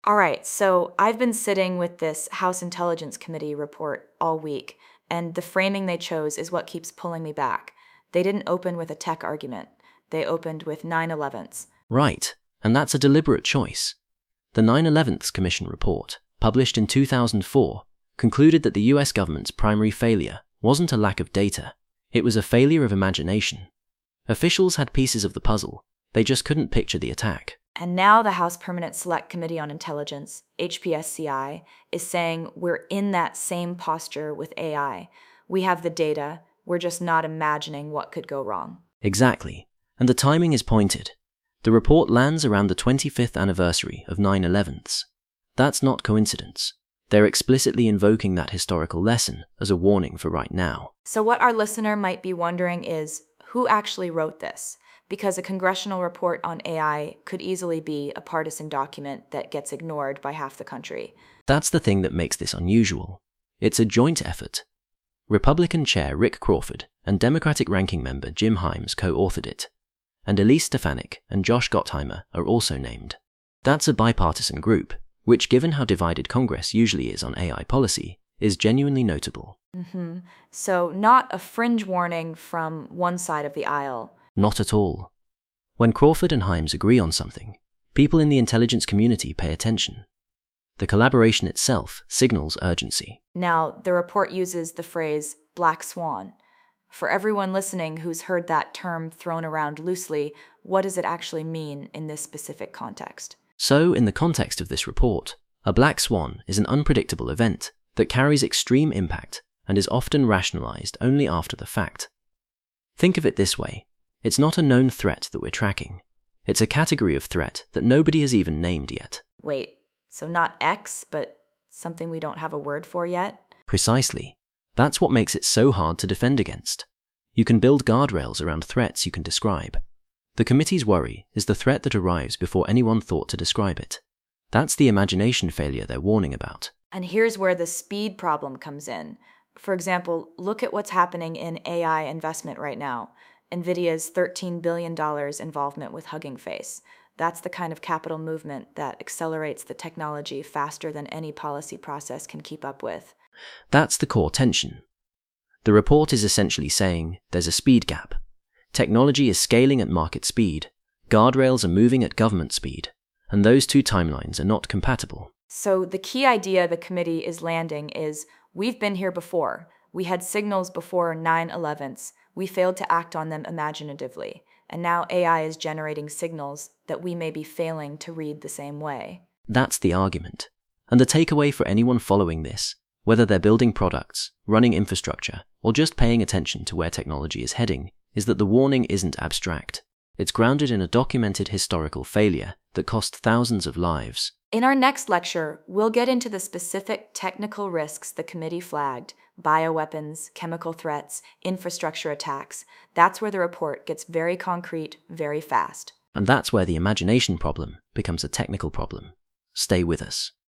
All right, so I've been sitting with this House Intelligence Committee report all week, and the framing they chose is what keeps pulling me back. They didn't open with a tech argument, they opened with 9/11s. Right, and that's a deliberate choice. The 9/11th Commission report, published in 2004, concluded that the US government's primary failure wasn't a lack of data, it was a failure of imagination. Officials had pieces of the puzzle, they just couldn't picture the attack. And now the House Permanent Select Committee on Intelligence, HPSCI, is saying we're in that same posture with AI. We have the data, we're just not imagining what could go wrong. Exactly, and the timing is pointed. The report lands around the 25th anniversary of 9/11s. That's not coincidence. They're explicitly invoking that historical lesson as a warning for right now. So what our listener might be wondering is, who actually wrote this? Because a congressional report on AI could easily be a partisan document that gets ignored by half the country. That's the thing that makes this unusual. It's a joint effort. Republican Chair Rick Crawford and Democratic Ranking Member Jim Himes co-authored it, and Elise Stefanik and Josh Gottheimer are also named. That's a bipartisan group, which, given how divided Congress usually is on AI policy, is genuinely notable. So not a fringe warning from one side of the aisle. Not at all. When Crawford and Himes agree on something, people in the intelligence community pay attention. The collaboration itself signals urgency. Now, the report uses the phrase black swan. For everyone listening who's heard that term thrown around loosely, what does it actually mean in this specific context? So, in the context of this report, a black swan is an unpredictable event that carries extreme impact and is often rationalized only after the fact. Think of it this way. It's not a known threat that we're tracking. It's a category of threat that nobody has even named yet. Wait, so not X, but something we don't have a word for yet? Precisely. That's what makes it so hard to defend against. You can build guardrails around threats you can describe. The committee's worry is the threat that arrives before anyone thought to describe it. That's the imagination failure they're warning about. And here's where the speed problem comes in. For example, look at what's happening in AI investment right now. NVIDIA's $13 billion involvement with Hugging Face. That's the kind of capital movement that accelerates the technology faster than any policy process can keep up with. That's the core tension. The report is essentially saying there's a speed gap. Technology is scaling at market speed, guardrails are moving at government speed, and those two timelines are not compatible. So the key idea the committee is landing is, we've been here before. We had signals before 9/11s. We failed to act on them imaginatively. And now AI is generating signals that we may be failing to read the same way. That's the argument. And the takeaway for anyone following this, whether they're building products, running infrastructure, or just paying attention to where technology is heading, is that the warning isn't abstract. It's grounded in a documented historical failure that cost thousands of lives. In our next lecture, we'll get into the specific technical risks the committee flagged: bioweapons, chemical threats, infrastructure attacks. That's where the report gets very concrete, very fast. And that's where the imagination problem becomes a technical problem. Stay with us.